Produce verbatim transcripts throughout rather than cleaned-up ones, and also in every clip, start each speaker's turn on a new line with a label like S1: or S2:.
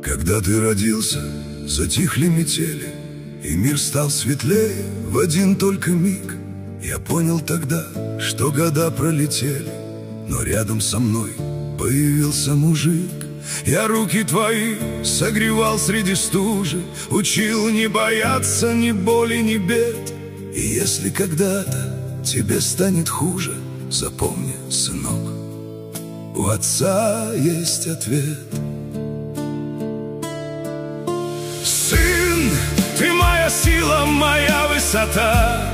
S1: Когда ты родился, затихли метели, и мир стал светлее в один только миг. Я понял тогда, что года пролетели, но рядом со мной появился мужик. Я руки твои согревал среди стужи, учил не бояться ни боли, ни бед. И если когда-то тебе станет хуже, запомни, сынок, у отца есть ответ. Сын, ты моя сила, моя высота,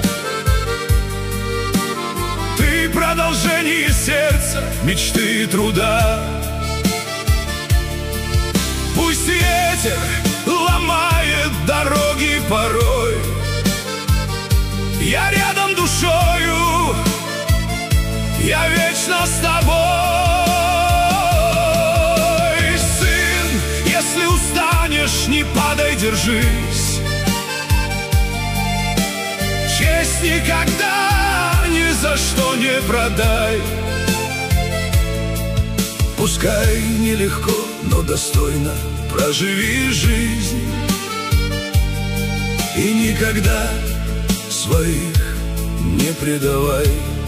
S1: ты продолжение сердца, мечты и труда. Пусть ветер ломает дороги порой, я рядом душою, я вечно с тобой. Сын, если устанешь, не падай, держись. Честь никогда ни за что не продай. Пускай нелегко, но достойно проживи жизнь, и никогда своих не предавай.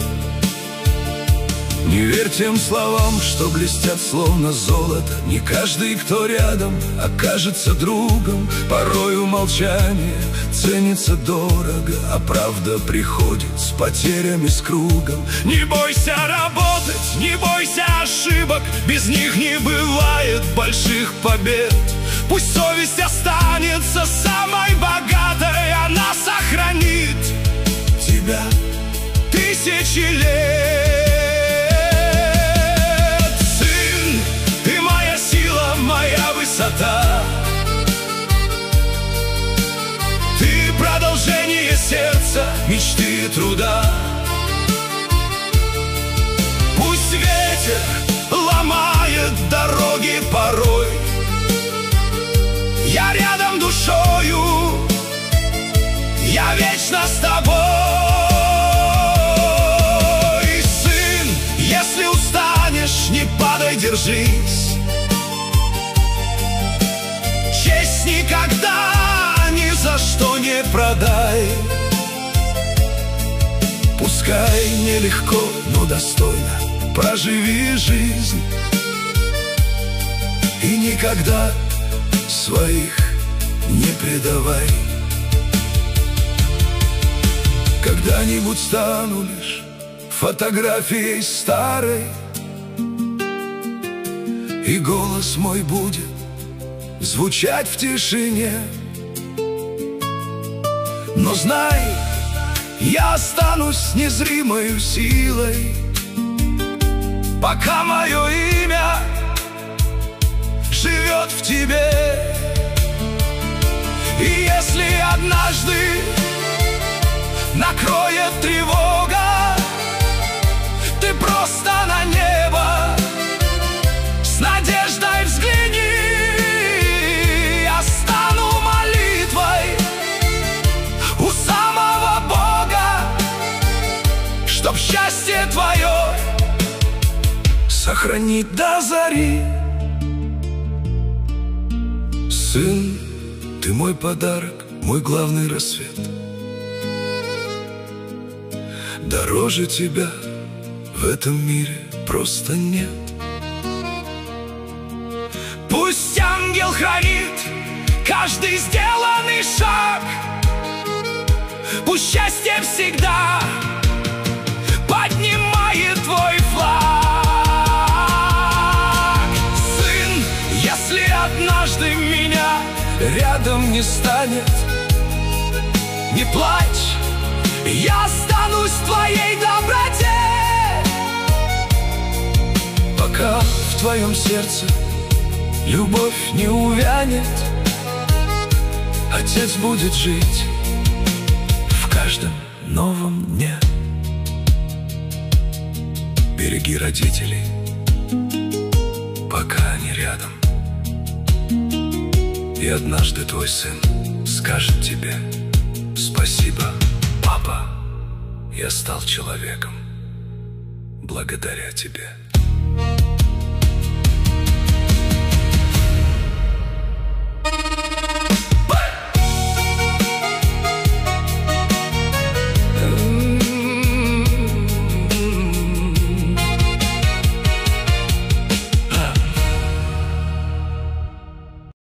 S1: Не верь тем словам, что блестят словно золото. Не каждый, кто рядом, окажется другом. Порою молчание ценится дорого, а правда приходит с потерями, с кругом. Не бойся работать, не бойся ошибок, без них не бывает больших побед. Пусть совесть останется самой богатой, она сохранит тебя тысячи лет. Моя высота, ты продолжение сердца, мечты и труда. Пусть ветер ломает дороги порой, я рядом душою, я вечно с тобой. Сын, если устанешь, не падай, держись. Честь никогда ни за что не продай. Пускай нелегко, но достойно проживи жизнь, и никогда своих не предавай. Когда-нибудь стану лишь фотографией старой, и голос мой будет звучать в тишине. Но знай, я останусь незримою силой, пока мое имя живет в тебе. И если однажды накроет тревога, ты просто на небо с надеждой взгляни. Чтоб счастье твое сохранить до зари. Сын, ты мой подарок, мой главный рассвет. Дороже тебя в этом мире просто нет. Пусть ангел хранит каждый сделанный шаг, пусть счастье всегда поднимает твой флаг. Сын, если однажды меня рядом не станет, не плачь, я останусь в твоей доброте. Пока в твоем сердце любовь не увянет, Отец будет жить в каждом новом дне. Береги родителей, пока они рядом, и однажды твой сын скажет тебе: спасибо, папа, я стал человеком благодаря тебе.